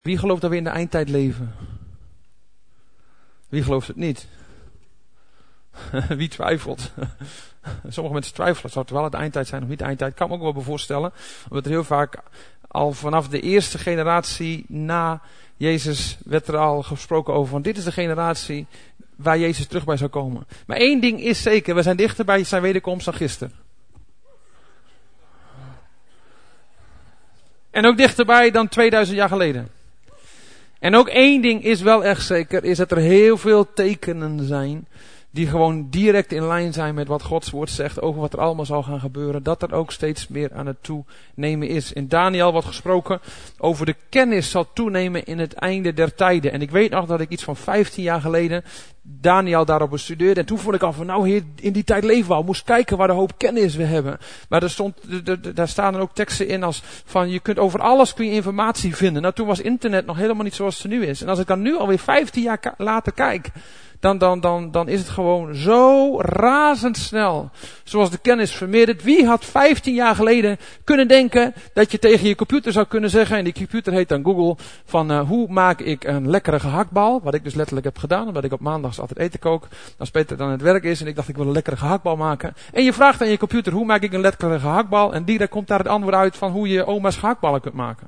Wie gelooft dat we in de eindtijd leven? Wie gelooft het niet? Wie twijfelt? Sommige mensen twijfelen. Zou het wel de eindtijd zijn of niet de eindtijd? Kan me ook wel voorstellen. Omdat er heel vaak al vanaf de eerste generatie na Jezus werd er al gesproken over. Van dit is de generatie waar Jezus terug bij zou komen. Maar één ding is zeker. We zijn dichter bij zijn wederkomst dan gisteren. En ook dichterbij dan 2000 jaar geleden. En ook één ding is wel echt zeker, is dat er heel veel tekenen zijn die gewoon direct in lijn zijn met wat Gods woord zegt over wat er allemaal zal gaan gebeuren. Dat er ook steeds meer aan het toenemen is. In Daniel wordt gesproken over de kennis zal toenemen in het einde der tijden. En ik weet nog dat ik iets van 15 jaar geleden Daniel daarop bestudeerde. En toen vond ik al van nou heer, in die tijd leven we al. Moest kijken waar de hoop kennis we hebben. Maar daar staan er ook teksten in als van je kunt over alles kun je informatie vinden. Nou toen was internet nog helemaal niet zoals het nu is. En als ik dan nu alweer 15 jaar later kijk. Dan is het gewoon zo razendsnel. Zoals de kennis vermeerdert. Wie had 15 jaar geleden kunnen denken dat je tegen je computer zou kunnen zeggen. En die computer heet dan Google. Van hoe maak ik een lekkere gehaktbal. Wat ik dus letterlijk heb gedaan. Omdat ik op maandags altijd eten kook. Als Peter dan aan het werk is. En ik dacht ik wil een lekkere gehaktbal maken. En je vraagt aan je computer hoe maak ik een lekkere gehaktbal. En direct komt daar het antwoord uit van hoe je oma's gehaktballen kunt maken.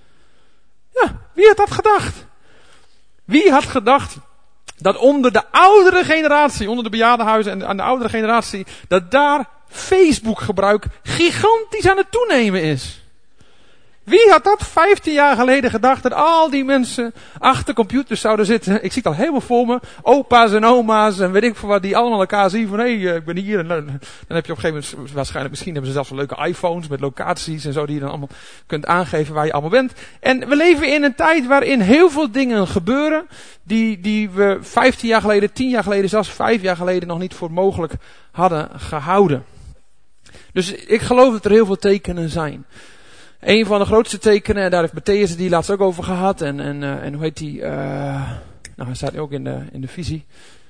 Ja, wie had dat gedacht? Wie had gedacht dat onder de oudere generatie, onder de bejaardenhuizen en aan de oudere generatie, dat daar Facebook gebruik gigantisch aan het toenemen is. Wie had dat 15 jaar geleden gedacht dat al die mensen achter computers zouden zitten? Ik zie het al helemaal voor me. Opa's en oma's en weet ik veel wat die allemaal elkaar zien van hé, ik ben hier. En dan heb je op een gegeven moment, waarschijnlijk misschien hebben ze zelfs wel leuke iPhones met locaties en zo die je dan allemaal kunt aangeven waar je allemaal bent. En we leven in een tijd waarin heel veel dingen gebeuren die we 15 jaar geleden, 10 jaar geleden, zelfs 5 jaar geleden nog niet voor mogelijk hadden gehouden. Dus ik geloof dat er heel veel tekenen zijn. Een van de grootste tekenen, en daar heeft Matthäus die laatst ook over gehad. En hoe heet die? Hij staat ook in de visie.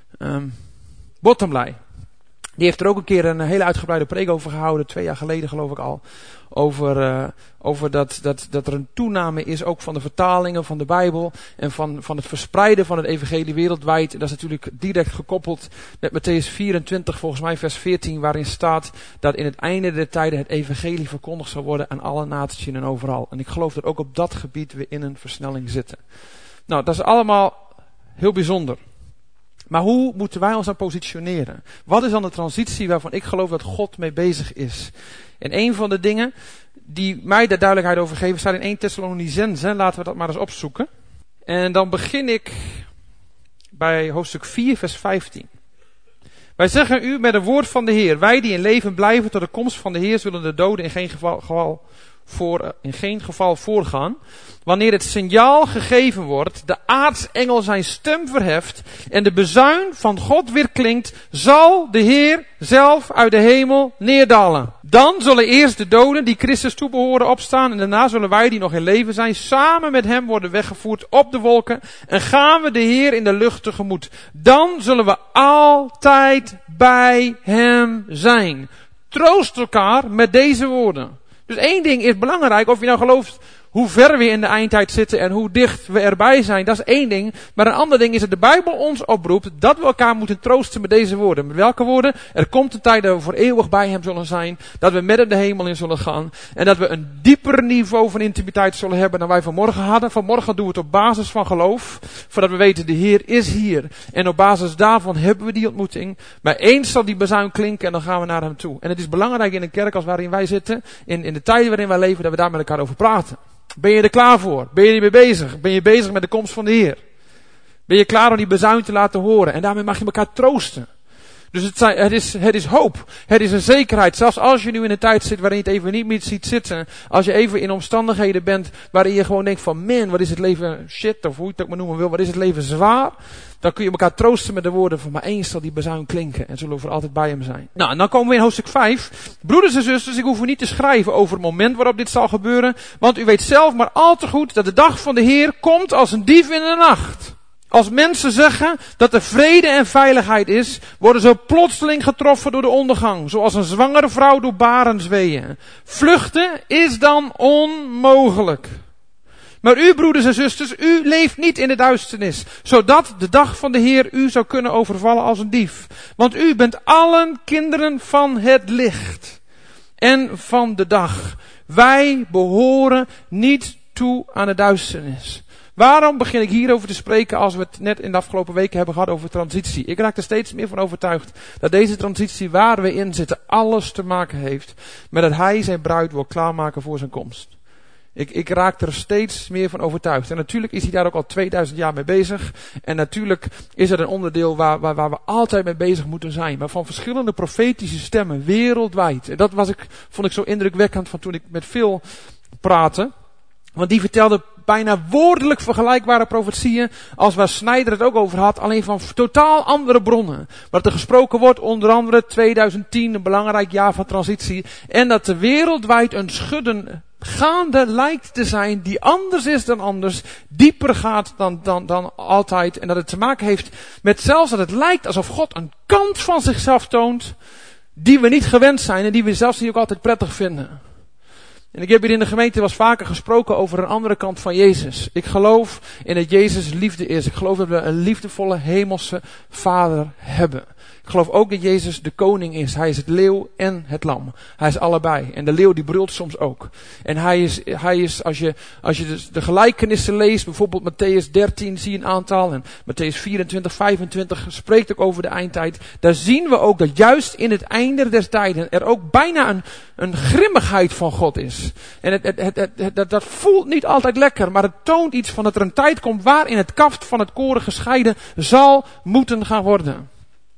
Bottomley. Die heeft er ook een keer een hele uitgebreide preek over gehouden. 2 jaar geleden geloof ik al. Over dat er een toename is ook van de vertalingen van de Bijbel. En van het verspreiden van het evangelie wereldwijd. Dat is natuurlijk direct gekoppeld met Matthäus 24 volgens mij vers 14. Waarin staat dat in het einde der tijden het evangelie verkondigd zal worden aan alle naties en overal. En ik geloof dat ook op dat gebied we in een versnelling zitten. Nou, dat is allemaal heel bijzonder. Maar hoe moeten wij ons dan positioneren? Wat is dan de transitie waarvan ik geloof dat God mee bezig is? En een van de dingen die mij daar duidelijkheid over geven staat in 1 Thessalonicenzen. Laten we dat maar eens opzoeken. En dan begin ik bij hoofdstuk 4 vers 15. Wij zeggen u met een woord van de Heer. Wij die in leven blijven tot de komst van de Heer zullen de doden in geen geval voorgaan. Wanneer het signaal gegeven wordt, de aartsengel zijn stem verheft en de bezuin van God weer klinkt, zal de Heer zelf uit de hemel neerdalen. Dan zullen eerst de doden die Christus toebehoren opstaan en daarna zullen wij die nog in leven zijn samen met hem worden weggevoerd op de wolken en gaan we de Heer in de lucht tegemoet. Dan zullen we altijd bij hem zijn. Troost elkaar met deze woorden. Dus één ding is belangrijk, of je nou gelooft hoe ver we in de eindtijd zitten en hoe dicht we erbij zijn, dat is één ding. Maar een ander ding is dat de Bijbel ons oproept dat we elkaar moeten troosten met deze woorden. Met welke woorden? Er komt een tijd dat we voor eeuwig bij hem zullen zijn, dat we met hem de hemel in zullen gaan en dat we een dieper niveau van intimiteit zullen hebben dan wij vanmorgen hadden. Vanmorgen doen we het op basis van geloof, voordat we weten de Heer is hier. En op basis daarvan hebben we die ontmoeting. Maar eens zal die bazuin klinken en dan gaan we naar hem toe. En het is belangrijk in een kerk als waarin wij zitten, in de tijden waarin wij leven, dat we daar met elkaar over praten. Ben je er klaar voor? Ben je er mee bezig? Ben je bezig met de komst van de Heer? Ben je klaar om die bazuin te laten horen? En daarmee mag je elkaar troosten. Dus het is hoop. Het is een zekerheid. Zelfs als je nu in een tijd zit waarin je het even niet meer ziet zitten. Als je even in omstandigheden bent waarin je gewoon denkt van man, wat is het leven shit, of hoe je het ook maar noemen wil, wat is het leven zwaar. Dan kun je elkaar troosten met de woorden van maar eens zal die bazuin klinken en zullen we voor altijd bij hem zijn. Nou, en dan komen we in hoofdstuk 5. Broeders en zusters, ik hoef u niet te schrijven over het moment waarop dit zal gebeuren. Want u weet zelf maar al te goed dat de dag van de Heer komt als een dief in de nacht. Als mensen zeggen dat er vrede en veiligheid is, worden ze plotseling getroffen door de ondergang. Zoals een zwangere vrouw door barensweeën. Vluchten is dan onmogelijk. Maar u, broeders en zusters, u leeft niet in de duisternis, zodat de dag van de Heer u zou kunnen overvallen als een dief. Want u bent allen kinderen van het licht en van de dag. Wij behoren niet toe aan de duisternis. Waarom begin ik hierover te spreken als we het net in de afgelopen weken hebben gehad over transitie? Ik raak er steeds meer van overtuigd dat deze transitie waar we in zitten alles te maken heeft met dat hij zijn bruid wil klaarmaken voor zijn komst. Ik raak er steeds meer van overtuigd. En natuurlijk is hij daar ook al 2000 jaar mee bezig. En natuurlijk is het een onderdeel waar we altijd mee bezig moeten zijn. Maar van verschillende profetische stemmen wereldwijd. En dat vond ik zo indrukwekkend van toen ik met Phil praatte. Want die vertelde bijna woordelijk vergelijkbare profetieën als waar Snijder het ook over had, alleen van totaal andere bronnen. Wat er gesproken wordt, onder andere 2010, een belangrijk jaar van transitie. En dat er wereldwijd een schudden gaande lijkt te zijn die anders is dan anders, dieper gaat dan altijd. En dat het te maken heeft met zelfs dat het lijkt alsof God een kant van zichzelf toont die we niet gewend zijn en die we zelfs niet ook altijd prettig vinden. En ik heb hier in de gemeente wel eens vaker gesproken over een andere kant van Jezus. Ik geloof in dat Jezus liefde is. Ik geloof dat we een liefdevolle hemelse Vader hebben. Ik geloof ook dat Jezus de koning is. Hij is het leeuw en het lam. Hij is allebei. En de leeuw die brult soms ook. En hij is als je de gelijkenissen leest, bijvoorbeeld Matthäus 13 zie je een aantal. En Matthäus 24, 25 spreekt ook over de eindtijd. Daar zien we ook dat juist in het einde der tijden er ook bijna een grimmigheid van God is. En dat voelt niet altijd lekker, maar het toont iets van dat er een tijd komt waarin het kaft van het koren gescheiden zal moeten gaan worden.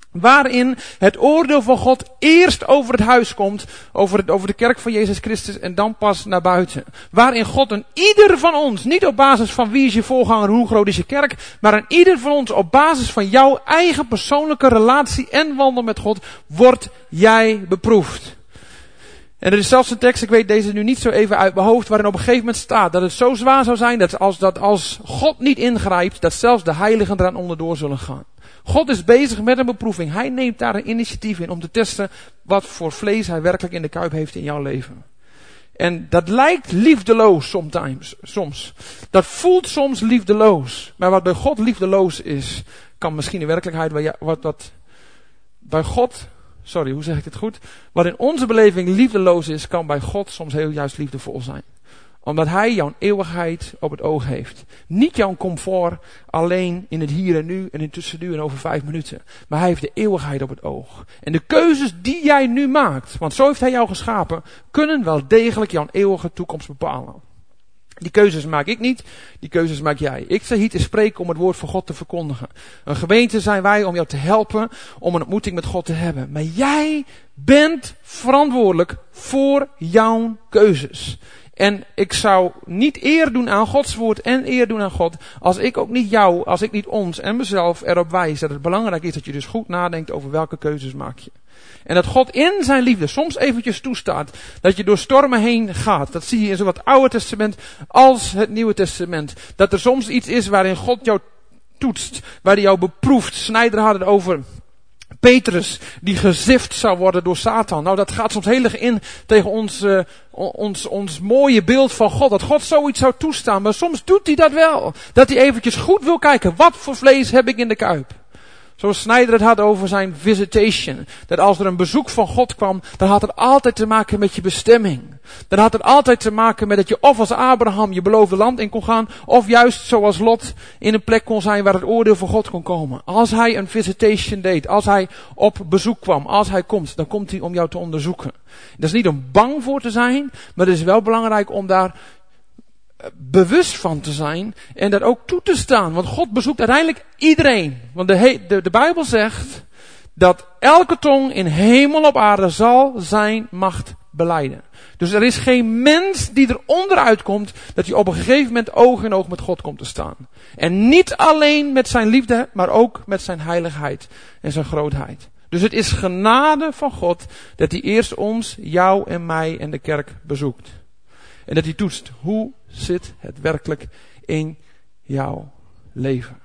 Waarin het oordeel van God eerst over het huis komt, over de kerk van Jezus Christus en dan pas naar buiten. Waarin God een ieder van ons, niet op basis van wie is je voorganger, hoe groot is je kerk, maar een ieder van ons op basis van jouw eigen persoonlijke relatie en wandel met God, wordt jij beproefd. En er is zelfs een tekst, ik weet deze nu niet zo even uit mijn hoofd, waarin op een gegeven moment staat dat het zo zwaar zou zijn dat als God niet ingrijpt, dat zelfs de heiligen eraan onderdoor zullen gaan. God is bezig met een beproeving. Hij neemt daar een initiatief in om te testen wat voor vlees hij werkelijk in de kuip heeft in jouw leven. En dat lijkt liefdeloos soms. Dat voelt soms liefdeloos. Maar wat bij God liefdeloos is, kan misschien in werkelijkheid wat bij God, hoe zeg ik dit goed? Wat in onze beleving liefdeloos is, kan bij God soms heel juist liefdevol zijn. Omdat hij jouw eeuwigheid op het oog heeft. Niet jouw comfort alleen in het hier en nu en in tussen nu en over 5 minuten. Maar hij heeft de eeuwigheid op het oog. En de keuzes die jij nu maakt, want zo heeft hij jou geschapen, kunnen wel degelijk jouw eeuwige toekomst bepalen. Die keuzes maak ik niet, die keuzes maak jij. Ik sta hier te spreken om het woord van God te verkondigen. Een gemeente zijn wij om jou te helpen om een ontmoeting met God te hebben. Maar jij bent verantwoordelijk voor jouw keuzes. En ik zou niet eer doen aan Gods woord en eer doen aan God als ik ook niet jou, als ik niet ons en mezelf erop wijs dat het belangrijk is dat je dus goed nadenkt over welke keuzes maak je. En dat God in zijn liefde soms eventjes toestaat dat je door stormen heen gaat. Dat zie je in zowel het Oude Testament als het Nieuwe Testament. Dat er soms iets is waarin God jou toetst, waar hij jou beproeft. Snijder had het over Petrus, die gezift zou worden door Satan. Nou, dat gaat soms heel erg in tegen ons mooie beeld van God. Dat God zoiets zou toestaan. Maar soms doet hij dat wel. Dat hij eventjes goed wil kijken. Wat voor vlees heb ik in de kuip? Zoals Snijder het had over zijn visitation. Dat als er een bezoek van God kwam, dan had het altijd te maken met je bestemming. Dan had het altijd te maken met dat je of als Abraham je beloofde land in kon gaan, of juist zoals Lot in een plek kon zijn waar het oordeel van God kon komen. Als hij een visitation deed, als hij op bezoek kwam, als hij komt, dan komt hij om jou te onderzoeken. Dat is niet om bang voor te zijn, maar het is wel belangrijk om daar bewust van te zijn en dat ook toe te staan. Want God bezoekt uiteindelijk iedereen. Want de Bijbel zegt dat elke tong in hemel op aarde zal zijn macht belijden. Dus er is geen mens die er onderuit komt dat hij op een gegeven moment oog in oog met God komt te staan. En niet alleen met zijn liefde, maar ook met zijn heiligheid en zijn grootheid. Dus het is genade van God dat hij eerst ons, jou en mij en de kerk bezoekt. En dat hij toetst, hoe zit het werkelijk in jouw leven?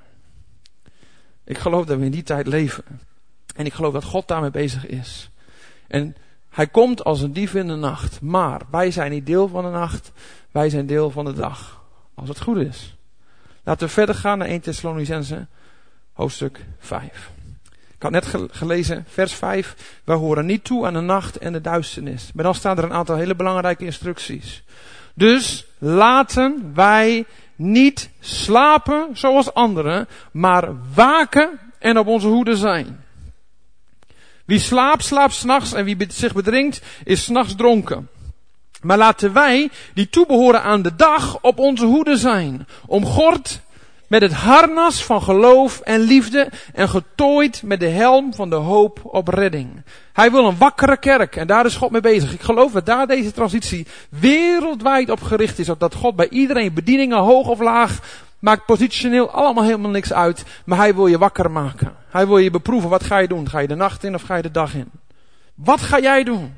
Ik geloof dat we in die tijd leven. En ik geloof dat God daarmee bezig is. En hij komt als een dief in de nacht. Maar wij zijn niet deel van de nacht. Wij zijn deel van de dag. als het goed is. Laten we verder gaan naar 1 Thessalonicenzen, hoofdstuk 5. Ik had net gelezen, vers 5. Wij horen niet toe aan de nacht en de duisternis. Maar dan staan er een aantal hele belangrijke instructies. Dus laten wij niet slapen zoals anderen, maar waken en op onze hoede zijn. Wie slaapt, slaapt 's nachts en wie zich bedrinkt, is 's nachts dronken. Maar laten wij, die toebehoren aan de dag, op onze hoede zijn. Omgord met het harnas van geloof en liefde en getooid met de helm van de hoop op redding. Hij wil een wakkere kerk en daar is God mee bezig. Ik geloof dat daar deze transitie wereldwijd op gericht is. Dat God bij iedereen, bedieningen hoog of laag, maakt positioneel allemaal helemaal niks uit. Maar hij wil je wakker maken. Hij wil je beproeven. Wat ga je doen? Ga je de nacht in of ga je de dag in? Wat ga jij doen?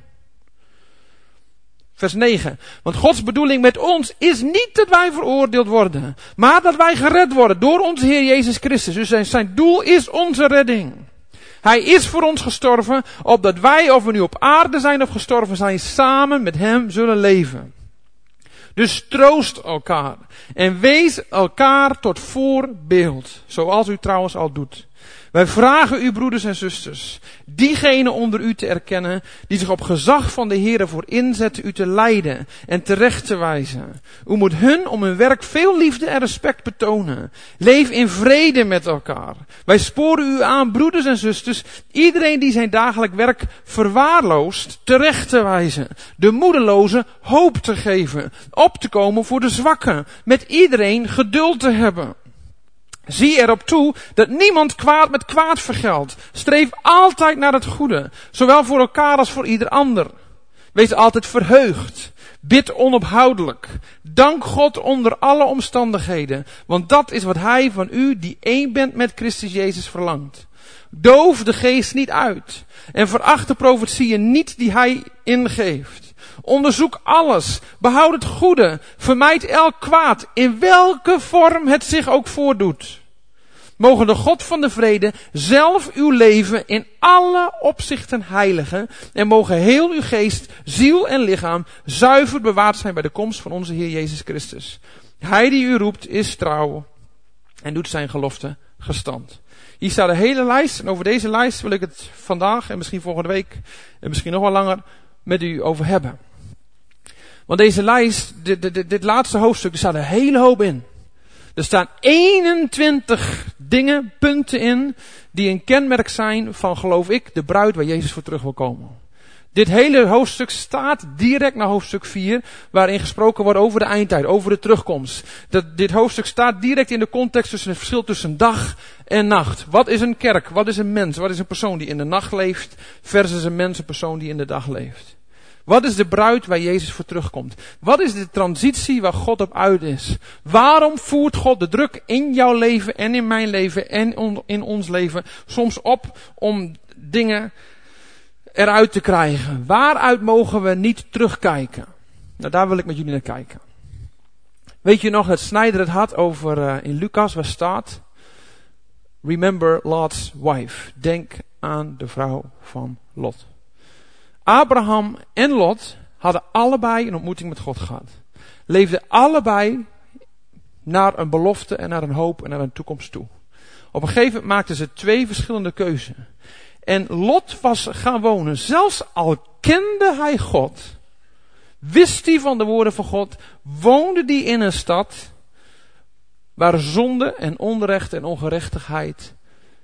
Vers 9. Want Gods bedoeling met ons is niet dat wij veroordeeld worden, maar dat wij gered worden door onze Heer Jezus Christus. Dus zijn doel is onze redding. Hij is voor ons gestorven, opdat wij, of we nu op aarde zijn of gestorven zijn, samen met hem zullen leven. Dus troost elkaar en wees elkaar tot voorbeeld, zoals u trouwens al doet. Wij vragen u, broeders en zusters, diegenen onder u te erkennen die zich op gezag van de Heere voor inzetten u te leiden en terecht te wijzen. U moet hun om hun werk veel liefde en respect betonen. Leef in vrede met elkaar. Wij sporen u aan, broeders en zusters, iedereen die zijn dagelijk werk verwaarloost, terecht te wijzen. De moedelozen hoop te geven, op te komen voor de zwakken, met iedereen geduld te hebben. Zie erop toe dat niemand kwaad met kwaad vergeldt. Streef altijd naar het goede, zowel voor elkaar als voor ieder ander. Wees altijd verheugd. Bid onophoudelijk. Dank God onder alle omstandigheden, want dat is wat Hij van u, die één bent met Christus Jezus, verlangt. Doof de geest niet uit en veracht de profetieën niet die Hij ingeeft. Onderzoek alles, behoud het goede, vermijd elk kwaad, in welke vorm het zich ook voordoet. Mogen de God van de vrede zelf uw leven in alle opzichten heiligen en mogen heel uw geest, ziel en lichaam zuiver bewaard zijn bij de komst van onze Heer Jezus Christus. Hij die u roept is trouw en doet zijn gelofte gestand. Hier staat de hele lijst en over deze lijst wil ik het vandaag en misschien volgende week en misschien nog wel langer met u over hebben. Want deze lijst, dit laatste hoofdstuk, er staat een hele hoop in. Er staan 21 dingen, punten in, die een kenmerk zijn van, geloof ik, de bruid waar Jezus voor terug wil komen. Dit hele hoofdstuk staat direct na hoofdstuk 4, waarin gesproken wordt over de eindtijd, over de terugkomst. Dit hoofdstuk staat direct in de context tussen het verschil tussen dag en nacht. Wat is een kerk? Wat is een mens? Wat is een persoon die in de nacht leeft versus een mens, een persoon die in de dag leeft? Wat is de bruid waar Jezus voor terugkomt? Wat is de transitie waar God op uit is? Waarom voert God de druk in jouw leven en in mijn leven en in ons leven soms op om dingen eruit te krijgen? Waaruit mogen we niet terugkijken? Nou, daar wil ik met jullie naar kijken. Weet je nog dat Snijder het had over in Lucas waar staat: Remember Lot's wife. Denk aan de vrouw van Lot. Abraham en Lot hadden allebei een ontmoeting met God gehad. Leefden allebei naar een belofte en naar een hoop en naar een toekomst toe. Op een gegeven moment maakten ze 2 verschillende keuzen. En Lot was gaan wonen. Zelfs al kende hij God, wist hij van de woorden van God, woonde hij in een stad waar zonde en onrecht en ongerechtigheid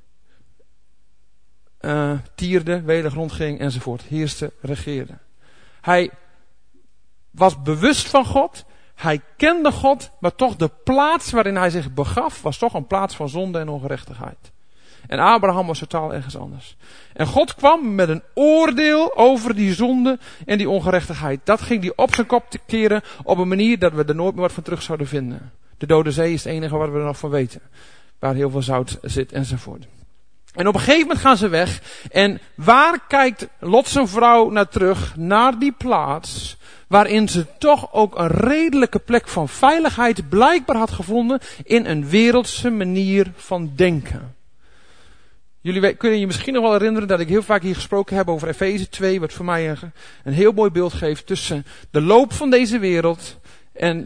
tierde, welig rondging enzovoort. Heerste, regeerde. Hij was bewust van God. Hij kende God. Maar toch de plaats waarin hij zich begaf was toch een plaats van zonde en ongerechtigheid. En Abraham was totaal ergens anders. En God kwam met een oordeel over die zonde en die ongerechtigheid. Dat ging hij op zijn kop te keren op een manier dat we er nooit meer wat van terug zouden vinden. De Dode Zee is het enige wat we er nog van weten. Waar heel veel zout zit enzovoort. En op een gegeven moment gaan ze weg. En waar kijkt Lot zijn vrouw naar terug? Naar die plaats waarin ze toch ook een redelijke plek van veiligheid blijkbaar had gevonden in een wereldse manier van denken. Jullie kunnen je misschien nog wel herinneren dat ik heel vaak hier gesproken heb over Efeze 2, wat voor mij een heel mooi beeld geeft tussen de loop van deze wereld en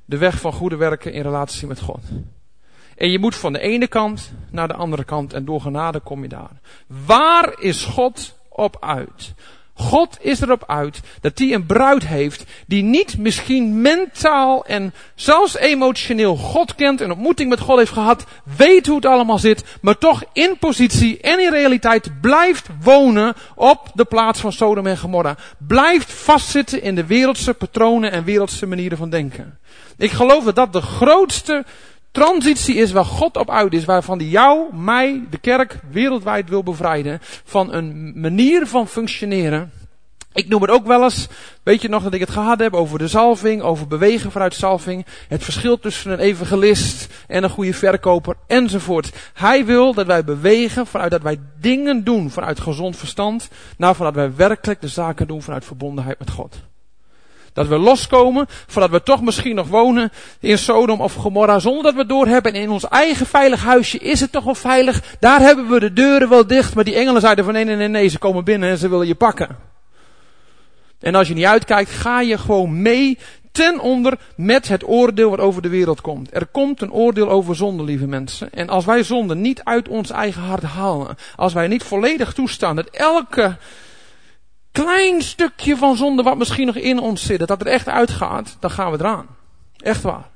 de weg van goede werken in relatie met God. En je moet van de ene kant naar de andere kant en door genade kom je daar. Waar is God op uit? God is erop uit dat hij een bruid heeft die niet misschien mentaal en zelfs emotioneel God kent, een ontmoeting met God heeft gehad, weet hoe het allemaal zit, maar toch in positie en in realiteit blijft wonen op de plaats van Sodom en Gomorra. Blijft vastzitten in de wereldse patronen en wereldse manieren van denken. Ik geloof dat dat de grootste transitie is waar God op uit is, waarvan hij jou, mij, de kerk wereldwijd wil bevrijden van een manier van functioneren. Ik noem het ook wel eens, weet je nog dat ik het gehad heb over de zalving, over bewegen vanuit zalving, het verschil tussen een evangelist en een goede verkoper enzovoort. Hij wil dat wij bewegen vanuit dat wij dingen doen vanuit gezond verstand, naar vanuit wij werkelijk de zaken doen vanuit verbondenheid met God. Dat we loskomen, voordat we toch misschien nog wonen in Sodom of Gomorra, zonder dat we het doorhebben. En in ons eigen veilig huisje is het toch wel veilig. Daar hebben we de deuren wel dicht, maar die engelen zeiden van nee, ze komen binnen en ze willen je pakken. En als je niet uitkijkt, ga je gewoon mee ten onder met het oordeel wat over de wereld komt. Er komt een oordeel over zonde, lieve mensen. En als wij zonde niet uit ons eigen hart halen, als wij niet volledig toestaan dat elke klein stukje van zonde wat misschien nog in ons zit, dat er echt uitgaat, dan gaan we eraan. Echt waar.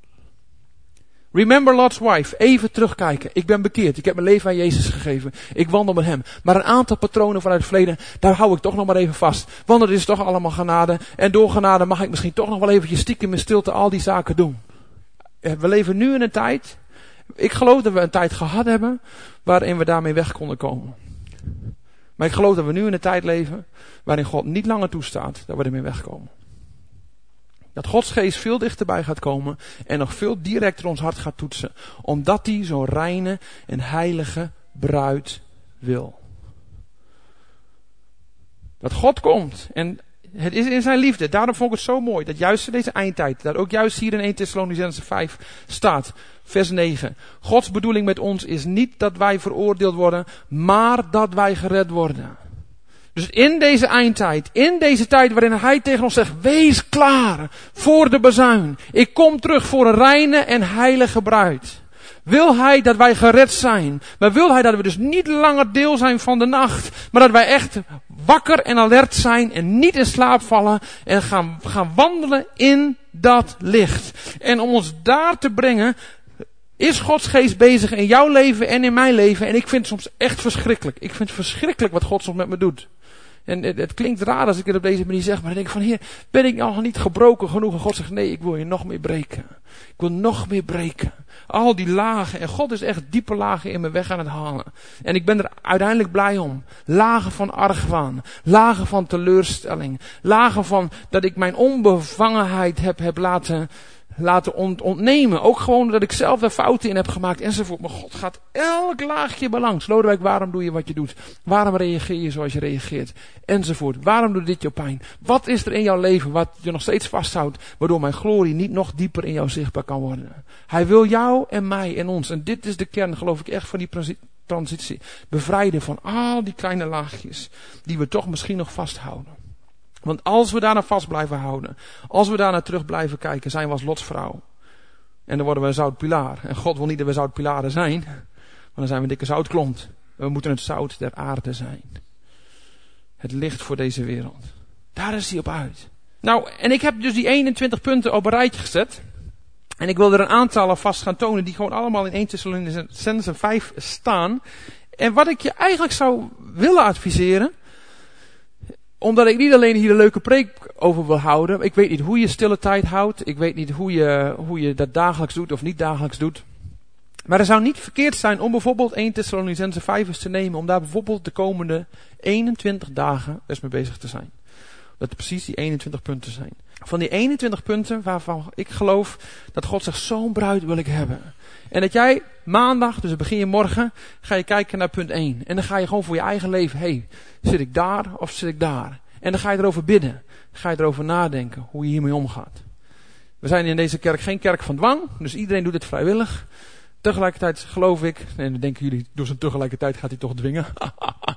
Remember Lot's wife. Even terugkijken. Ik ben bekeerd. Ik heb mijn leven aan Jezus gegeven. Ik wandel met hem. Maar een aantal patronen vanuit het verleden, daar hou ik toch nog maar even vast. Want het is toch allemaal genade. En door genade mag ik misschien toch nog wel eventjes stiekem in stilte al die zaken doen. We leven nu in een tijd. Ik geloof dat we een tijd gehad hebben waarin we daarmee weg konden komen. Maar ik geloof dat we nu in een tijd leven waarin God niet langer toestaat dat we ermee wegkomen. Dat Gods geest veel dichterbij gaat komen en nog veel directer ons hart gaat toetsen. Omdat hij zo'n reine en heilige bruid wil. Dat God komt en het is in zijn liefde. Daarom vond ik het zo mooi dat juist in deze eindtijd, dat ook juist hier in 1 Thessalonicenzen 5 staat, vers 9. Gods bedoeling met ons is niet dat wij veroordeeld worden, maar dat wij gered worden. Dus in deze eindtijd, in deze tijd waarin hij tegen ons zegt, wees klaar voor de bazuin. Ik kom terug voor een reine en heilige bruid. Wil hij dat wij gered zijn, maar wil hij dat we dus niet langer deel zijn van de nacht, maar dat wij echt wakker en alert zijn en niet in slaap vallen en gaan wandelen in dat licht. En om ons daar te brengen, is Gods geest bezig in jouw leven en in mijn leven. En ik vind het soms echt verschrikkelijk. Ik vind het verschrikkelijk wat God soms met me doet. En het klinkt raar als ik het op deze manier zeg, maar dan denk ik van, Heer, ben ik nog niet gebroken genoeg? En God zegt, nee, ik wil je nog meer breken. Ik wil nog meer breken. Al die lagen. En God is echt diepe lagen in mijn weg aan het halen. En ik ben er uiteindelijk blij om. Lagen van argwaan. Lagen van teleurstelling. Lagen van dat ik mijn onbevangenheid heb laten ontnemen. Ook gewoon dat ik zelf daar fouten in heb gemaakt enzovoort. Maar God gaat elk laagje belangs. Lodewijk, waarom doe je wat je doet? Waarom reageer je zoals je reageert? Enzovoort. Waarom doet dit je pijn? Wat is er in jouw leven wat je nog steeds vasthoudt, waardoor mijn glorie niet nog dieper in jou zichtbaar kan worden? Hij wil jou en mij en ons. En dit is de kern, geloof ik, echt van die transitie. Bevrijden van al die kleine laagjes die we toch misschien nog vasthouden. Want als we daarna vast blijven houden, als we daarna terug blijven kijken, zijn we als Lots vrouw. En dan worden we een zoutpilaar. En God wil niet dat we zoutpilaren zijn, maar dan zijn we een dikke zoutklont. We moeten het zout der aarde zijn. Het licht voor deze wereld. Daar is hij op uit. Nou, en ik heb dus die 21 punten op een rijtje gezet. En ik wil er een aantal alvast gaan tonen die gewoon allemaal in 1 Thessalonicenzen 5 staan. En wat ik je eigenlijk zou willen adviseren, omdat ik niet alleen hier een leuke preek over wil houden. Ik weet niet hoe je stille tijd houdt. Ik weet niet hoe je dat dagelijks doet of niet dagelijks doet. Maar er zou niet verkeerd zijn om bijvoorbeeld 1 Thessalonicenzen 5 eens te nemen. Om daar bijvoorbeeld de komende 21 dagen eens mee bezig te zijn. Dat er precies die 21 punten zijn. Van die 21 punten waarvan ik geloof dat God zegt, zo'n bruid wil ik hebben. En dat jij maandag, dus dan begin je morgen, ga je kijken naar punt 1. En dan ga je gewoon voor je eigen leven, zit ik daar of zit ik daar? En dan ga je erover bidden. Ga je erover nadenken hoe je hiermee omgaat. We zijn in deze kerk geen kerk van dwang, dus iedereen doet het vrijwillig. Tegelijkertijd geloof ik, en dan denken jullie, door zijn tegelijkertijd gaat hij toch dwingen.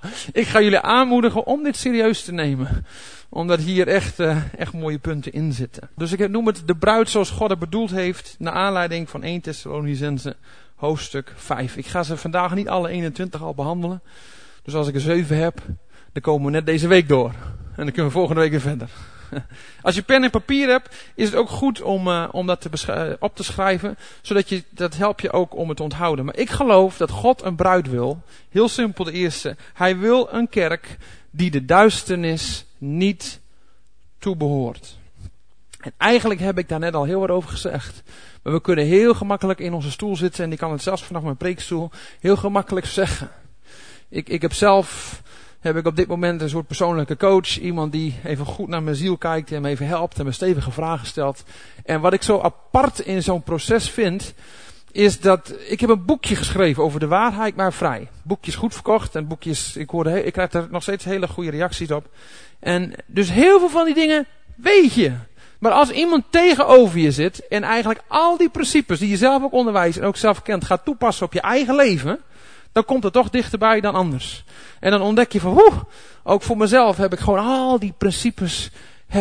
Ik ga jullie aanmoedigen om dit serieus te nemen. Omdat hier echt mooie punten in zitten. Dus ik noem het de bruid zoals God het bedoeld heeft. Naar aanleiding van 1 Thessalonicenzen hoofdstuk 5. Ik ga ze vandaag niet alle 21 al behandelen. Dus als ik er 7 heb, dan komen we net deze week door. En dan kunnen we volgende week weer verder. Als je pen en papier hebt, is het ook goed om dat op te schrijven. Zodat dat helpt je ook om het te onthouden. Maar ik geloof dat God een bruid wil. Heel simpel de eerste. Hij wil een kerk die de duisternis niet toebehoort. En eigenlijk heb ik daar net al heel wat over gezegd. Maar we kunnen heel gemakkelijk in onze stoel zitten. En ik kan het zelfs vanaf mijn preekstoel heel gemakkelijk zeggen. Ik heb op dit moment een soort persoonlijke coach. Iemand die even goed naar mijn ziel kijkt en me even helpt en me stevige vragen stelt. En wat ik zo apart in zo'n proces vind, is dat ik heb een boekje geschreven over de waarheid maar vrij. Het boekje is goed verkocht en ik krijg er nog steeds hele goede reacties op. En dus heel veel van die dingen weet je. Maar als iemand tegenover je zit en eigenlijk al die principes die je zelf ook onderwijst en ook zelf kent gaat toepassen op je eigen leven, dan komt het toch dichterbij dan anders. En dan ontdek je van, ook voor mezelf heb ik gewoon al die principes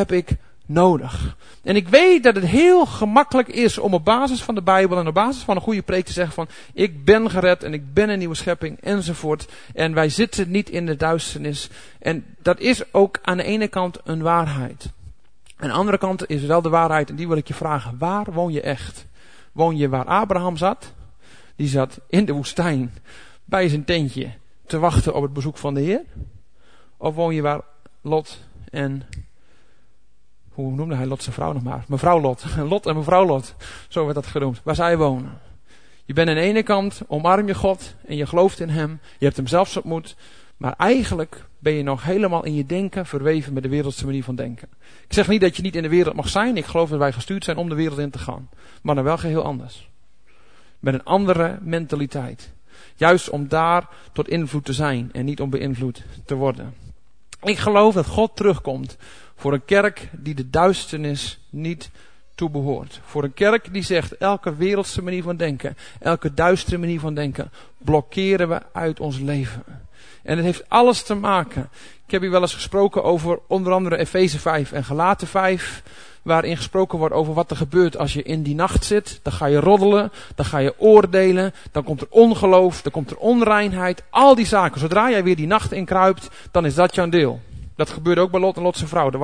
nodig. En ik weet dat het heel gemakkelijk is om op basis van de Bijbel en op basis van een goede preek te zeggen van, ik ben gered en ik ben een nieuwe schepping enzovoort. En wij zitten niet in de duisternis. En dat is ook aan de ene kant een waarheid. Aan de andere kant is wel de waarheid en die wil ik je vragen. Waar woon je echt? Woon je waar Abraham zat? Die zat in de woestijn bij zijn tentje te wachten op het bezoek van de Heer? Of woon je waar Lot en, hoe noemde hij Lot zijn vrouw nog maar? Mevrouw Lot. Lot en mevrouw Lot. Zo werd dat genoemd. Waar zij wonen. Je bent aan de ene kant, omarm je God en je gelooft in hem. Je hebt hem zelfs ontmoet. Maar eigenlijk ben je nog helemaal in je denken verweven met de wereldse manier van denken. Ik zeg niet dat je niet in de wereld mag zijn. Ik geloof dat wij gestuurd zijn om de wereld in te gaan. Maar dan wel geheel anders. Met een andere mentaliteit. Juist om daar tot invloed te zijn en niet om beïnvloed te worden. Ik geloof dat God terugkomt voor een kerk die de duisternis niet toebehoort. Voor een kerk die zegt, elke wereldse manier van denken, elke duistere manier van denken, blokkeren we uit ons leven. En het heeft alles te maken. Ik heb hier wel eens gesproken over onder andere Efeze 5 en Galaten 5. Waarin gesproken wordt over wat er gebeurt als je in die nacht zit. Dan ga je roddelen, dan ga je oordelen, dan komt er ongeloof, dan komt er onreinheid. Al die zaken. Zodra jij weer die nacht inkruipt, dan is dat jouw deel. Dat gebeurde ook bij Lot en Lot zijn vrouw. Er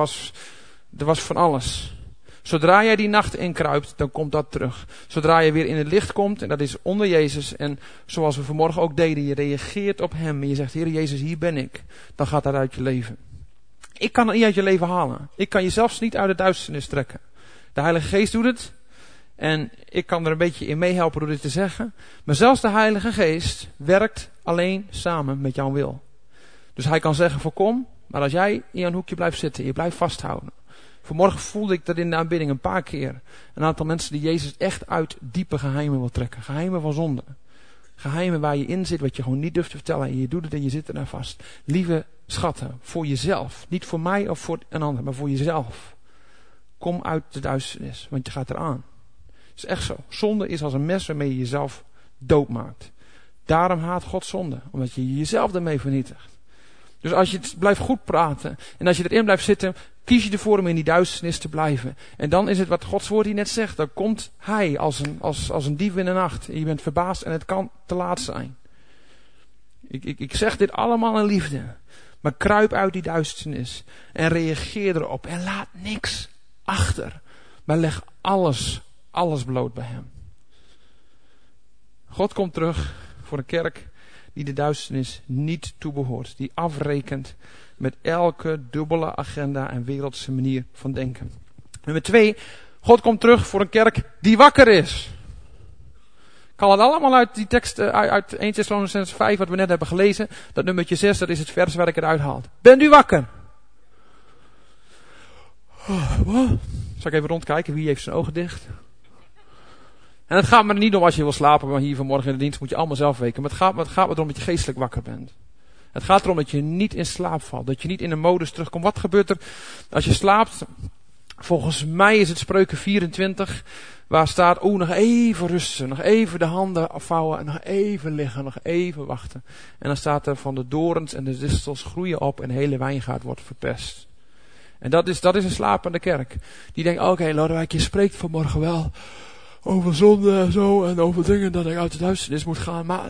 was van alles. Zodra jij die nacht inkruipt, dan komt dat terug. Zodra je weer in het licht komt, en dat is onder Jezus. En zoals we vanmorgen ook deden, je reageert op hem. En je zegt, Heer Jezus, hier ben ik. Dan gaat dat uit je leven. Ik kan het niet uit je leven halen. Ik kan je zelfs niet uit de duisternis trekken. De Heilige Geest doet het. En ik kan er een beetje in meehelpen door dit te zeggen. Maar zelfs de Heilige Geest werkt alleen samen met jouw wil. Dus hij kan zeggen, voorkom. Maar als jij in een hoekje blijft zitten, je blijft vasthouden. Vanmorgen voelde ik dat in de aanbidding een paar keer. Een aantal mensen die Jezus echt uit diepe geheimen wil trekken. Geheimen van zonde. Geheimen waar je in zit, wat je gewoon niet durft te vertellen. En je doet het en je zit er daar vast. Lieve schatten, voor jezelf. Niet voor mij of voor een ander, maar voor jezelf. Kom uit de duisternis, want je gaat eraan. Het is echt zo. Zonde is als een mes waarmee je jezelf doodmaakt. Daarom haat God zonde, omdat je jezelf ermee vernietigt. Dus als je het blijft goed praten en als je erin blijft zitten, kies je ervoor om in die duisternis te blijven. En dan is het wat Gods woord hier net zegt. Dan komt hij als een dief in de nacht. En je bent verbaasd en het kan te laat zijn. Ik zeg dit allemaal in liefde. Maar kruip uit die duisternis. En reageer erop. En laat niks achter. Maar leg alles bloot bij hem. God komt terug voor een kerk die de duisternis niet toebehoort. Die afrekent met elke dubbele agenda en wereldse manier van denken. Nummer 2. God komt terug voor een kerk die wakker is. Ik haal het allemaal uit die tekst uit 1 Thessalonicenzen 5 wat we net hebben gelezen. Dat nummertje 6, dat is het vers waar ik het uithaal. Bent u wakker? Zal ik even rondkijken, wie heeft zijn ogen dicht? En het gaat me er niet om als je wil slapen, maar hier vanmorgen in de dienst moet je allemaal zelf weten. Maar het gaat me erom dat je geestelijk wakker bent. Het gaat erom dat je niet in slaap valt. Dat je niet in een modus terugkomt. Wat gebeurt er als je slaapt? Volgens mij is het Spreuken 24, waar staat, nog even rusten, nog even de handen afvouwen, en nog even liggen, nog even wachten. En dan staat er, van de dorens en de distels groeien op en de hele wijngaard wordt verpest. En dat is een slapende kerk. Die denkt, oké, Lodewijk, je spreekt vanmorgen wel over zonde en zo, en over dingen dat ik uit de duisternis moet gaan, maar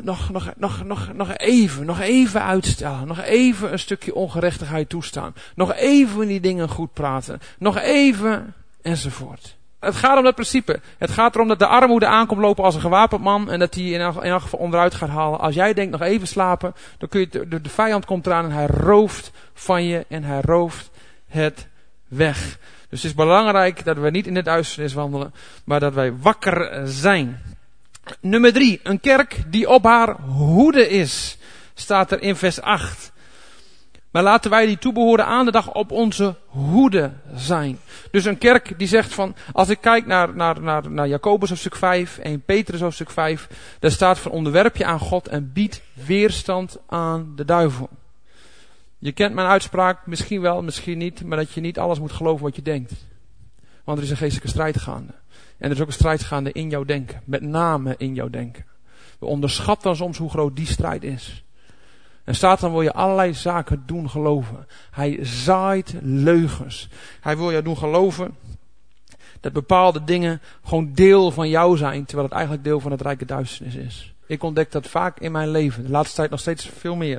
nog even uitstellen, nog even een stukje ongerechtigheid toestaan, nog even die dingen goed praten, nog even, enzovoort. Het gaat om dat principe. Het gaat erom dat de armoede aankomt lopen als een gewapend man en dat hij in elk geval onderuit gaat halen. Als jij denkt nog even slapen, dan kun je de vijand komt eraan en hij rooft van je en hij rooft het weg. Dus het is belangrijk dat we niet in de duisternis wandelen, maar dat wij wakker zijn. Nummer 3, een kerk die op haar hoede is, staat er in vers 8. Maar laten wij die toebehoren aan de dag op onze hoede zijn. Dus een kerk die zegt van, als ik kijk naar Jacobus hoofdstuk 5 en Petrus hoofdstuk 5, daar staat van onderwerp je aan God en bied weerstand aan de duivel. Je kent mijn uitspraak, misschien wel, misschien niet, maar dat je niet alles moet geloven wat je denkt. Want er is een geestelijke strijd gaande. En er is ook een strijd gaande in jouw denken. Met name in jouw denken. We onderschatten soms hoe groot die strijd is. En Satan wil je allerlei zaken doen geloven. Hij zaait leugens. Hij wil je doen geloven dat bepaalde dingen gewoon deel van jou zijn, terwijl het eigenlijk deel van het rijke duisternis is. Ik ontdek dat vaak in mijn leven. De laatste tijd nog steeds veel meer.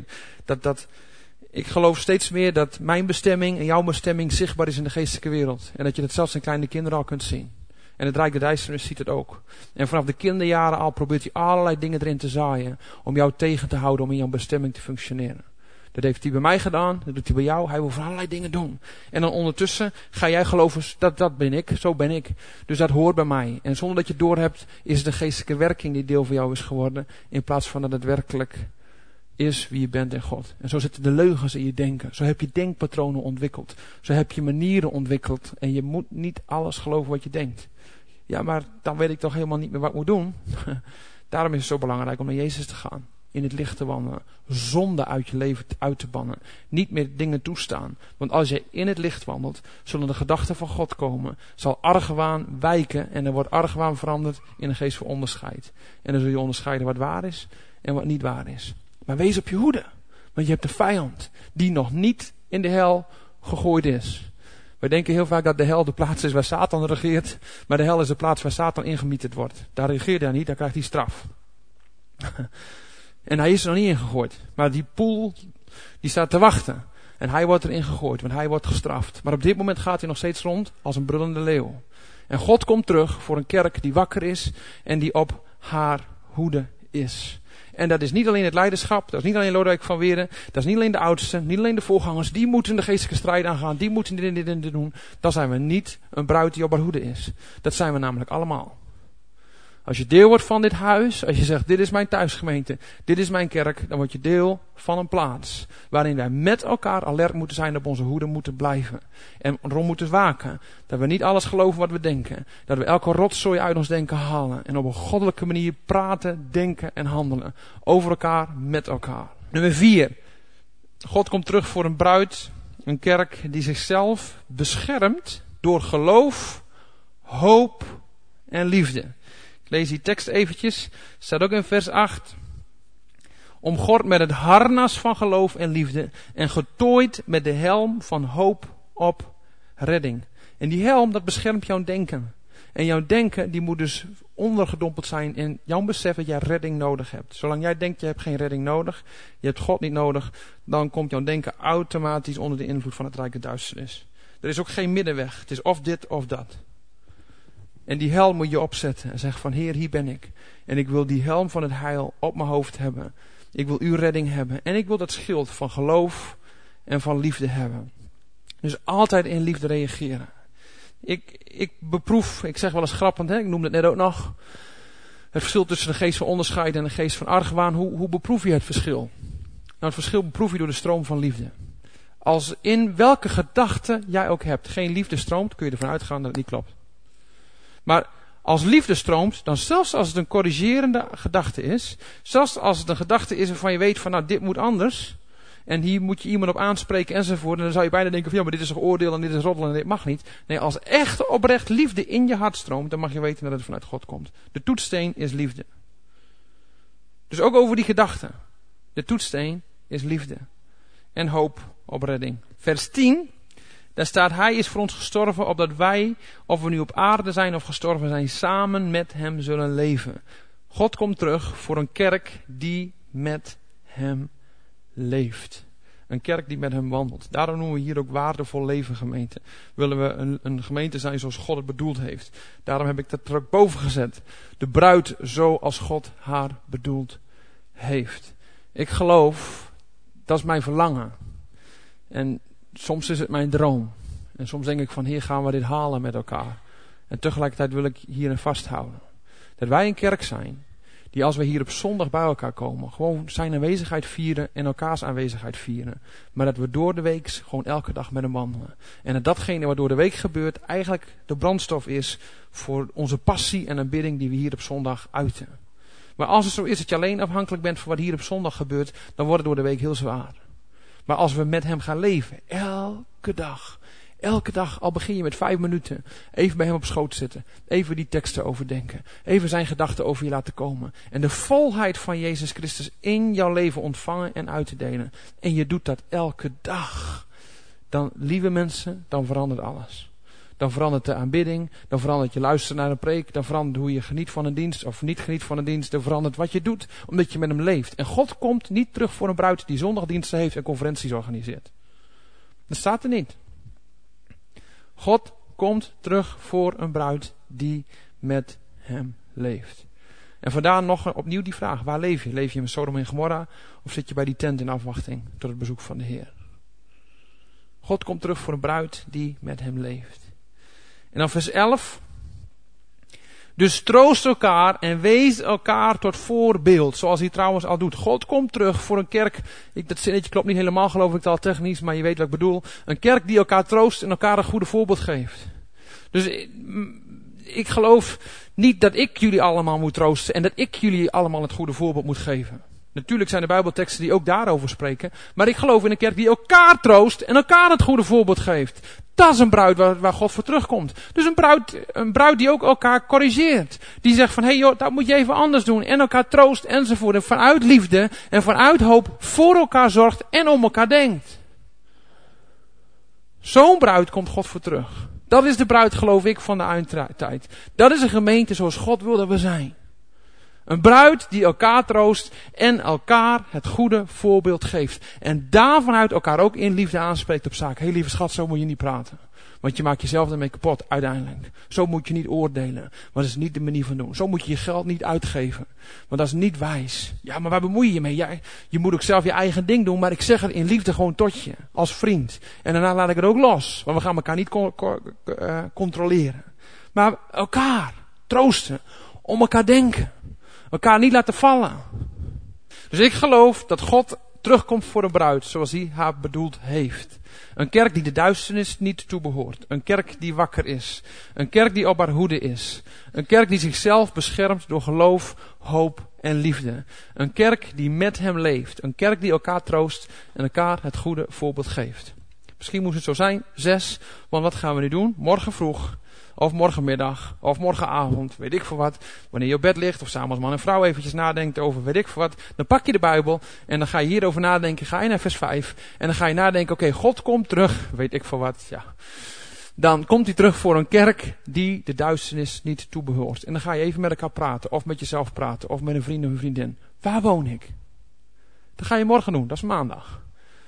Ik geloof steeds meer dat mijn bestemming en jouw bestemming zichtbaar is in de geestelijke wereld. En dat je dat zelfs in kleine kinderen al kunt zien. En het rijke duisternis ziet het ook. En vanaf de kinderjaren al probeert hij allerlei dingen erin te zaaien. Om jou tegen te houden om in jouw bestemming te functioneren. Dat heeft hij bij mij gedaan. Dat doet hij bij jou. Hij wil van allerlei dingen doen. En dan ondertussen ga jij geloven, dat ben ik. Zo ben ik. Dus dat hoort bij mij. En zonder dat je het doorhebt is het de geestelijke werking die deel van jou is geworden. In plaats van dat het werkelijk is wie je bent in God. En zo zitten de leugens in je denken. Zo heb je denkpatronen ontwikkeld. Zo heb je manieren ontwikkeld. En je moet niet alles geloven wat je denkt. Ja, maar dan weet ik toch helemaal niet meer wat ik moet doen. Daarom is het zo belangrijk om naar Jezus te gaan. In het licht te wandelen. Zonde uit je leven uit te bannen. Niet meer dingen toestaan. Want als je in het licht wandelt, zullen de gedachten van God komen. Zal argwaan wijken. En dan wordt argwaan veranderd in een geest van onderscheid. En dan zul je onderscheiden wat waar is en wat niet waar is. Maar wees op je hoede. Want je hebt een vijand die nog niet in de hel gegooid is. Wij denken heel vaak dat de hel de plaats is waar Satan regeert. Maar de hel is de plaats waar Satan ingemieterd wordt. Daar regeert hij niet, daar krijgt hij straf. En hij is er nog niet ingegooid. Maar die poel, die staat te wachten. En hij wordt erin gegooid, want hij wordt gestraft. Maar op dit moment gaat hij nog steeds rond als een brullende leeuw. En God komt terug voor een kerk die wakker is en die op haar hoede is. En dat is niet alleen het leiderschap, dat is niet alleen Lodewijk van Weeren, dat is niet alleen de oudsten, niet alleen de voorgangers, die moeten de geestelijke strijd aangaan, die moeten dit doen. Dan zijn we niet een bruid die op haar hoede is. Dat zijn we namelijk allemaal. Als je deel wordt van dit huis, als je zegt dit is mijn thuisgemeente, dit is mijn kerk, dan word je deel van een plaats waarin wij met elkaar alert moeten zijn, op onze hoede moeten blijven. En erom moeten waken, dat we niet alles geloven wat we denken. Dat we elke rotzooi uit ons denken halen en op een goddelijke manier praten, denken en handelen. Over elkaar, met elkaar. Nummer 4. God komt terug voor een bruid, een kerk die zichzelf beschermt door geloof, hoop en liefde. Ik lees die tekst eventjes. Staat ook in vers 8. Omgord met het harnas van geloof en liefde. En getooid met de helm van hoop op redding. En die helm, dat beschermt jouw denken. En jouw denken, die moet dus ondergedompeld zijn in jouw besef dat jij redding nodig hebt. Zolang jij denkt, je hebt geen redding nodig. Je hebt God niet nodig. Dan komt jouw denken automatisch onder de invloed van het rijke duisternis. Er is ook geen middenweg. Het is of dit of dat. En die helm moet je opzetten en zeggen van Heer, hier ben ik. En ik wil die helm van het heil op mijn hoofd hebben. Ik wil uw redding hebben. En ik wil dat schild van geloof en van liefde hebben. Dus altijd in liefde reageren. Ik beproef, ik zeg wel eens grappend, ik noemde het net ook nog. Het verschil tussen de geest van onderscheid en de geest van argwaan. Hoe beproef je het verschil? Nou, het verschil beproef je door de stroom van liefde. Als in welke gedachte jij ook hebt geen liefde stroomt, kun je ervan uitgaan dat het niet klopt. Maar als liefde stroomt, dan zelfs als het een corrigerende gedachte is, zelfs als het een gedachte is waarvan je weet van nou dit moet anders, En hier moet je iemand op aanspreken enzovoort. En dan zou je bijna denken van ja, maar dit is toch oordeel en dit is roddelen en dit mag niet. Nee, als echt oprecht liefde in je hart stroomt, dan mag je weten dat het vanuit God komt. De toetssteen is liefde. Dus ook over die gedachten. De toetssteen is liefde. En hoop op redding. Vers 10. Daar staat, hij is voor ons gestorven, opdat wij, of we nu op aarde zijn of gestorven zijn, samen met hem zullen leven. God komt terug voor een kerk die met hem leeft. Een kerk die met hem wandelt. Daarom noemen we hier ook waardevol leven gemeente. Willen we een gemeente zijn zoals God het bedoeld heeft. Daarom heb ik dat er ook boven gezet. De bruid zoals God haar bedoeld heeft. Ik geloof, dat is mijn verlangen. En soms is het mijn droom. En soms denk ik van, Heer, gaan we dit halen met elkaar. En tegelijkertijd wil ik hierin vasthouden. Dat wij een kerk zijn, die als we hier op zondag bij elkaar komen, gewoon zijn aanwezigheid vieren en elkaars aanwezigheid vieren. Maar dat we door de week gewoon elke dag met hem wandelen. En dat datgene wat door de week gebeurt, eigenlijk de brandstof is voor onze passie en aanbidding die we hier op zondag uiten. Maar als het zo is dat je alleen afhankelijk bent van wat hier op zondag gebeurt, dan wordt het door de week heel zwaar. Maar als we met hem gaan leven, elke dag, al begin je met 5 minuten, even bij hem op schoot zitten, even die teksten overdenken, even zijn gedachten over je laten komen. En de volheid van Jezus Christus in jouw leven ontvangen en uit te delen. En je doet dat elke dag. Dan, lieve mensen, dan verandert alles. Dan verandert de aanbidding, dan verandert je luisteren naar een preek, dan verandert hoe je geniet van een dienst of niet geniet van een dienst, dan verandert wat je doet, omdat je met hem leeft. En God komt niet terug voor een bruid die zondagdiensten heeft en conferenties organiseert. Dat staat er niet. God komt terug voor een bruid die met hem leeft. En vandaar nog opnieuw die vraag, waar leef je? Leef je in Sodom en Gomorra of zit je bij die tent in afwachting tot het bezoek van de Heer? God komt terug voor een bruid die met hem leeft. En dan vers 11. Dus troost elkaar en wees elkaar tot voorbeeld. Zoals hij trouwens al doet. God komt terug voor een kerk. Dat zinnetje klopt niet helemaal, geloof ik, al technisch. Maar je weet wat ik bedoel. Een kerk die elkaar troost en elkaar een goede voorbeeld geeft. Dus ik geloof niet dat ik jullie allemaal moet troosten. En dat ik jullie allemaal het goede voorbeeld moet geven. Natuurlijk zijn er Bijbelteksten die ook daarover spreken. Maar ik geloof in een kerk die elkaar troost en elkaar het goede voorbeeld geeft. Dat is een bruid waar God voor terugkomt. Dus een bruid die ook elkaar corrigeert. Die zegt van, hey joh, dat moet je even anders doen. En elkaar troost enzovoort. En vanuit liefde en vanuit hoop voor elkaar zorgt en om elkaar denkt. Zo'n bruid komt God voor terug. Dat is de bruid, geloof ik, van de eindtijd. Dat is een gemeente zoals God wil dat we zijn. Een bruid die elkaar troost en elkaar het goede voorbeeld geeft. En daarvanuit elkaar ook in liefde aanspreekt op zaken. Hé lieve schat, zo moet je niet praten. Want je maakt jezelf ermee kapot uiteindelijk. Zo moet je niet oordelen. Want dat is niet de manier van doen. Zo moet je je geld niet uitgeven. Want dat is niet wijs. Ja, maar waar bemoei je je mee? Je moet ook zelf je eigen ding doen. Maar ik zeg het in liefde gewoon tot je. Als vriend. En daarna laat ik het ook los. Want we gaan elkaar niet controleren. Maar elkaar troosten. Om elkaar denken. Elkaar niet laten vallen. Dus ik geloof dat God terugkomt voor een bruid zoals hij haar bedoeld heeft. Een kerk die de duisternis niet toebehoort. Een kerk die wakker is. Een kerk die op haar hoede is. Een kerk die zichzelf beschermt door geloof, hoop en liefde. Een kerk die met hem leeft. Een kerk die elkaar troost en elkaar het goede voorbeeld geeft. Misschien moest het zo zijn, 6. Want wat gaan we nu doen? Morgen vroeg. Of morgenmiddag, of morgenavond, weet ik veel wat. Wanneer je op bed ligt, of samen als man en vrouw eventjes nadenkt over weet ik veel wat. Dan pak je de Bijbel en dan ga je hierover nadenken. Ga je naar vers 5 en dan ga je nadenken, oké, God komt terug, weet ik veel wat. Ja. Dan komt hij terug voor een kerk die de duisternis niet toebehoort. En dan ga je even met elkaar praten, of met jezelf praten, of met een vriend of een vriendin. Waar woon ik? Dat ga je morgen doen, dat is maandag.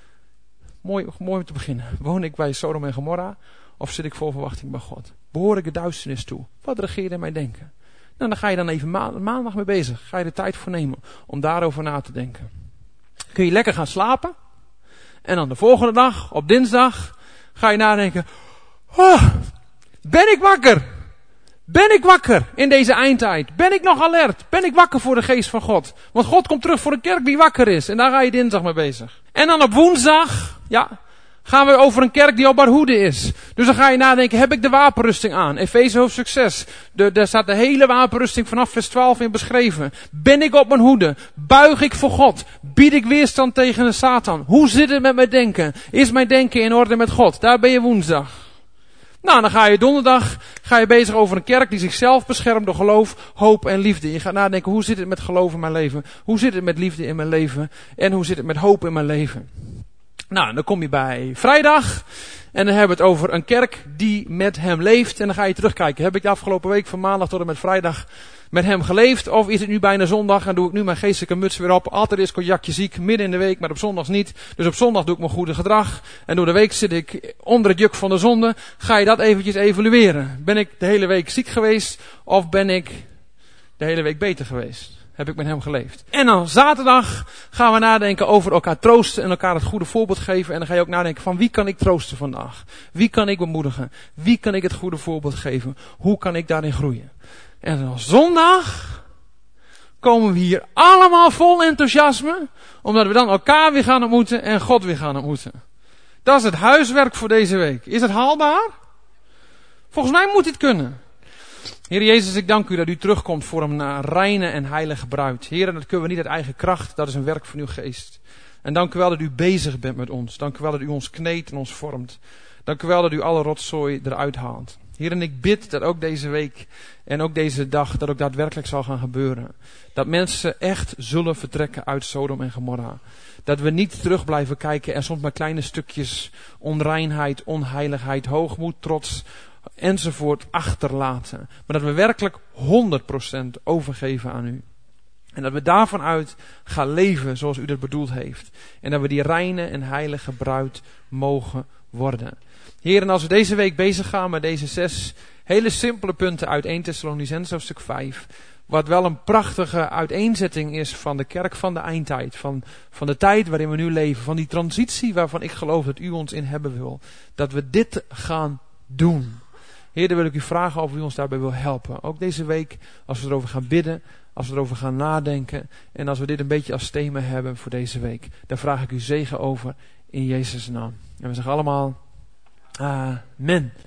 Mooi om te beginnen. Woon ik bij Sodom en Gomorra? Of zit ik vol verwachting bij God? Behoor ik de duisternis toe? Wat regeert in mij denken? Nou, dan ga je dan even maandag mee bezig. Ga je de tijd voor nemen om daarover na te denken. Kun je lekker gaan slapen. En dan de volgende dag, op dinsdag, ga je nadenken. Oh, ben ik wakker? Ben ik wakker in deze eindtijd? Ben ik nog alert? Ben ik wakker voor de geest van God? Want God komt terug voor een kerk die wakker is. En daar ga je dinsdag mee bezig. En dan op woensdag, ja, gaan we over een kerk die op haar hoede is. Dus dan ga je nadenken, heb ik de wapenrusting aan? Efeze hoofdstuk 6. Daar staat de hele wapenrusting vanaf vers 12 in beschreven. Ben ik op mijn hoede? Buig ik voor God? Bied ik weerstand tegen de Satan? Hoe zit het met mijn denken? Is mijn denken in orde met God? Daar ben je woensdag. Nou, dan ga je donderdag bezig over een kerk die zichzelf beschermt door geloof, hoop en liefde. Je gaat nadenken, hoe zit het met geloof in mijn leven? Hoe zit het met liefde in mijn leven? En hoe zit het met hoop in mijn leven? Nou, dan kom je bij vrijdag. En dan hebben we het over een kerk die met hem leeft. En dan ga je terugkijken. Heb ik de afgelopen week van maandag tot en met vrijdag met hem geleefd? Of is het nu bijna zondag en doe ik nu mijn geestelijke muts weer op? Altijd is konjakje ziek, midden in de week, maar op zondags niet. Dus op zondag doe ik mijn goede gedrag. En door de week zit ik onder het juk van de zonde. Ga je dat eventjes evalueren. Ben ik de hele week ziek geweest? Of ben ik de hele week beter geweest? Heb ik met hem geleefd. En dan zaterdag gaan we nadenken over elkaar troosten en elkaar het goede voorbeeld geven. En dan ga je ook nadenken van wie kan ik troosten vandaag? Wie kan ik bemoedigen? Wie kan ik het goede voorbeeld geven? Hoe kan ik daarin groeien? En dan zondag komen we hier allemaal vol enthousiasme. Omdat we dan elkaar weer gaan ontmoeten en God weer gaan ontmoeten. Dat is het huiswerk voor deze week. Is het haalbaar? Volgens mij moet dit kunnen. Heer Jezus, ik dank u dat u terugkomt voor een reine en heilige bruid. Heer, dat kunnen we niet uit eigen kracht, dat is een werk van uw geest. En dank u wel dat u bezig bent met ons. Dank u wel dat u ons kneedt en ons vormt. Dank u wel dat u alle rotzooi eruit haalt. Heer, en ik bid dat ook deze week en ook deze dag, dat ook daadwerkelijk zal gaan gebeuren. Dat mensen echt zullen vertrekken uit Sodom en Gomorra. Dat we niet terug blijven kijken en soms maar kleine stukjes onreinheid, onheiligheid, hoogmoed, trots enzovoort achterlaten. Maar dat we werkelijk 100% overgeven aan u. En dat we daarvan uit gaan leven zoals u dat bedoeld heeft. En dat we die reine en heilige bruid mogen worden. Heer, en als we deze week bezig gaan met deze 6 hele simpele punten uit 1 Thessalonicenzen hoofdstuk 5. Wat wel een prachtige uiteenzetting is van de kerk van de eindtijd. Van de tijd waarin we nu leven. Van die transitie waarvan ik geloof dat u ons in hebben wil. Dat we dit gaan doen. Heer, dan wil ik u vragen of u ons daarbij wil helpen. Ook deze week, als we erover gaan bidden, als we erover gaan nadenken. En als we dit een beetje als thema hebben voor deze week. Daar vraag ik u zegen over in Jezus' naam. En we zeggen allemaal, amen.